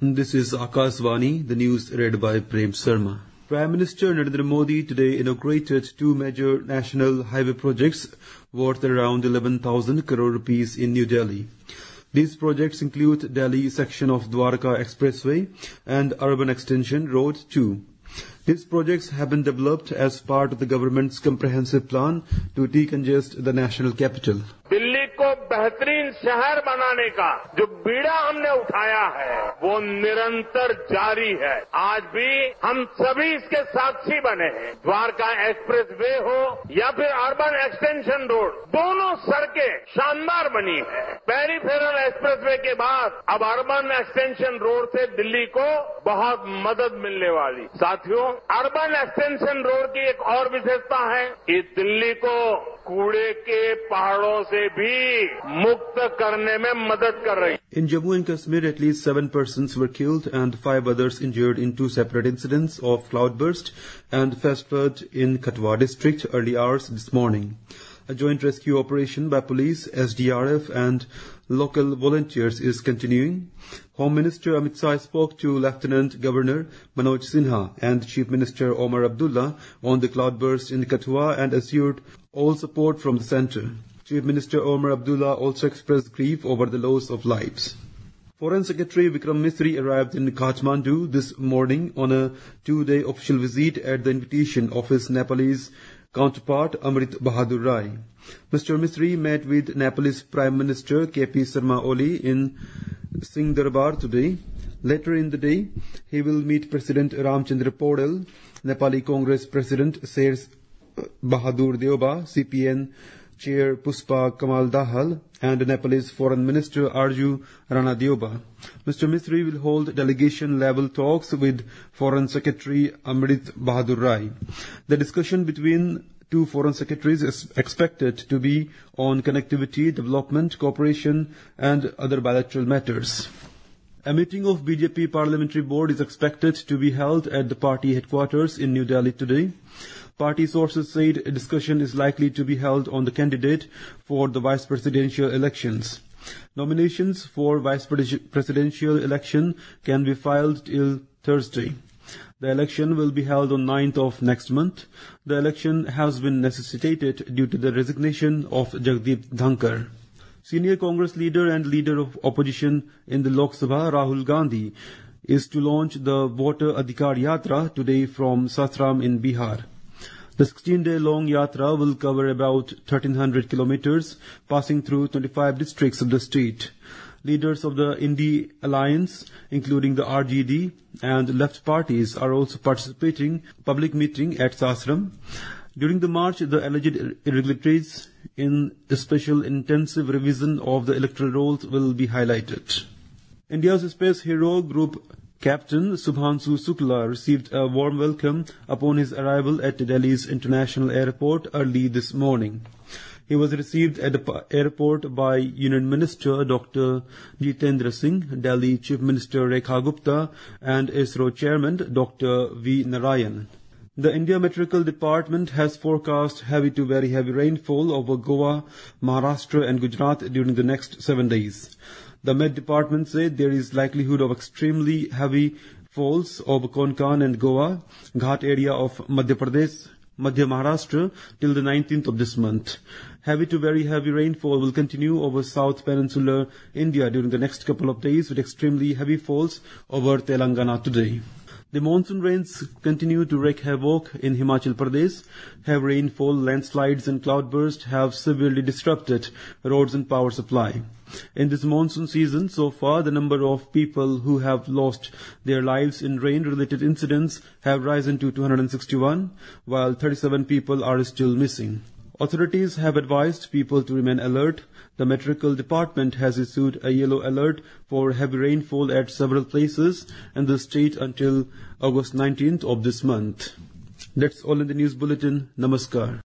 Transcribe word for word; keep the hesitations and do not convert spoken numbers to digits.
This is Akashvani, the news read by Prem Sharma. Prime Minister Narendra Modi today inaugurated two major national highway projects worth around eleven thousand crore rupees in New Delhi. These projects include Delhi section of Dwarka Expressway and Urban Extension Road two. These projects have been developed as part of the government's comprehensive plan to decongest the national capital. Delhi को बेहतरीन शहर बनाने का जो बीड़ा हमने उठाया है वो निरंतर जारी है। आज भी हम सभी इसके साक्षी बने हैं। द्वारका एक्सप्रेस वे हो या फिर अर्बन एक्सटेंशन रोड, दोनों सड़कें शानदार बनी है। पेरिफेरल एक्सप्रेस वे के बाद अब अर्बन एक्सटेंशन रोड से दिल्ली को बहुत मदद मिलने वाली। साथियों, अर्बन एक्सटेंशन रोड की एक और विशेषता है कि दिल्ली को कूड़े के पहाड़ों से भी मुक्त करने में मदद कर रही है। In Jammu and Kashmir, at least seven persons were killed and five others injured in two separate incidents of cloudburst and fast flood in Katwa district early hours this morning. A joint rescue operation by police, S D R F and local volunteers is continuing. Home Minister Amit Shah spoke to Lieutenant Governor Manoj Sinha and Chief Minister Omar Abdullah on the cloudburst in Katwa and assured all support from the centre. Chief Minister Omar Abdullah also expressed grief over the loss of lives. Foreign Secretary Vikram Misri arrived in Kathmandu this morning on a two-day official visit at the invitation of his Nepalese counterpart Amrit Bahadur Rai. Mister Misri met with Nepalese Prime Minister K P Sharma Oli in Singh Darbar today. Later in the day, he will meet President Ramchandra Paudel, Nepali Congress President Sher Bahadur Deoba, C P N Chair Puspa Kamal Dahal, and Nepalese Foreign Minister Arju Rana Deoba. Mister Misri will hold delegation-level talks with Foreign Secretary Amrit Bahadur Rai. The discussion between two foreign secretaries is expected to be on connectivity, development, cooperation, and other bilateral matters. A meeting of B J P Parliamentary Board is expected to be held at the party headquarters in New Delhi today. Party sources said a discussion is likely to be held on the candidate for the vice presidential elections. Nominations for vice presidential election can be filed till Thursday. The election will be held on ninth of next month. The election has been necessitated due to the resignation of Jagdeep Dhankar. Senior Congress leader and leader of opposition in the Lok Sabha, Rahul Gandhi, is to launch the Voter Adhikar Yatra today from Sasaram in Bihar. The sixteen-day-long yatra will cover about thirteen hundred kilometers, passing through twenty-five districts of the state. Leaders of the Indi Alliance, including the R J D and left parties, are also participating public meeting at Sasaram. During the march, the alleged irregularities in the special intensive revision of the electoral rolls will be highlighted. India's space hero group Captain Subhanshu Shukla received a warm welcome upon his arrival at Delhi's International Airport early this morning. He was received at the airport by Union Minister Doctor Jitendra Singh, Delhi Chief Minister Rekha Gupta, and ISRO Chairman Doctor V. Narayan. The India Meteorological Department has forecast heavy to very heavy rainfall over Goa, Maharashtra and Gujarat during the next seven days. The Met Department said there is likelihood of extremely heavy falls over Konkan and Goa, Ghat area of Madhya Pradesh, Madhya Maharashtra till the nineteenth of this month. Heavy to very heavy rainfall will continue over South Peninsular India during the next couple of days with extremely heavy falls over Telangana today. The monsoon rains continue to wreak havoc in Himachal Pradesh. Heavy rainfall, landslides and cloudbursts have severely disrupted roads and power supply. In this monsoon season, so far, the number of people who have lost their lives in rain-related incidents have risen to two hundred sixty-one, while thirty-seven people are still missing. Authorities have advised people to remain alert. The Meteorological Department has issued a yellow alert for heavy rainfall at several places in the state until August nineteenth of this month. That's all in the news bulletin. Namaskar.